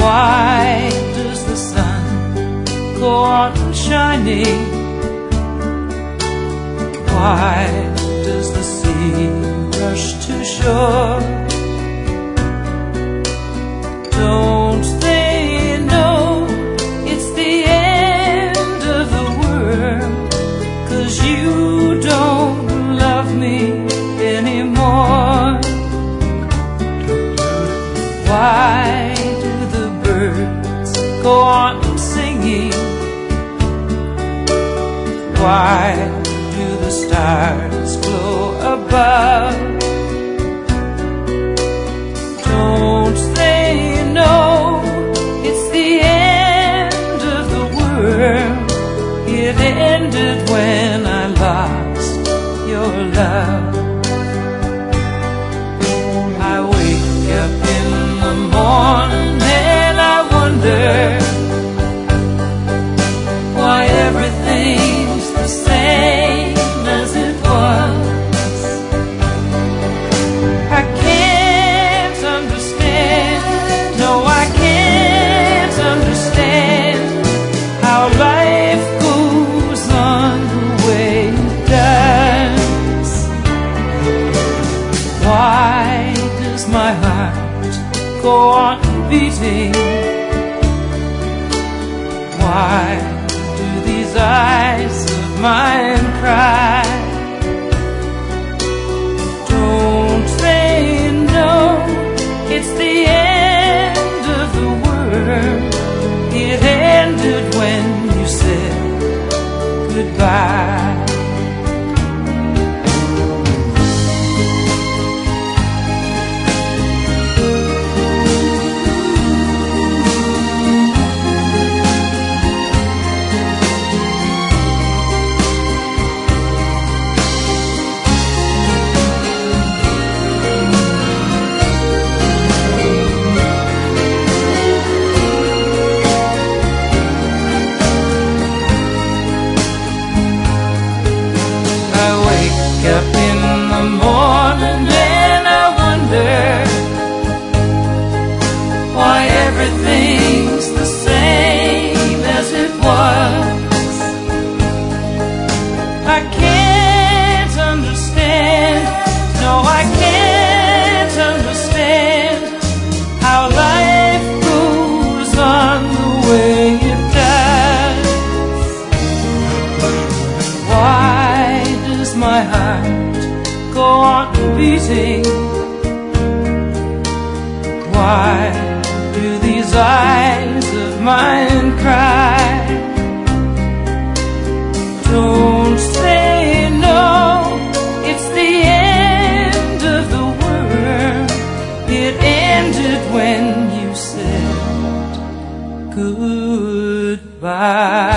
Why does the sun go on shining? Why does the sea rush to shore? Don't they know it's the end of the world? 'Cause you don't love me anymore. Why do the birds go on singing? Why do the stars glow above? Don't they know it's the end of the world? It ended when I lost your love. I wake up in the morning and I wonder why everything's the same as it was. I can't understand, no I can't understand how life goes on the way it does. Why does my heart go on beating? Why do these eyes of mine cry? Don't they know it's the end of the world? It ended when you said goodbye. Up in the morning and I wonder why everything's the same as it was. I can't understand, no I can't understand how life goes on the way it does. Why does my heart go on beating? Why do these eyes of mine cry? Don't they know it's the end of the world? It ended when you said goodbye.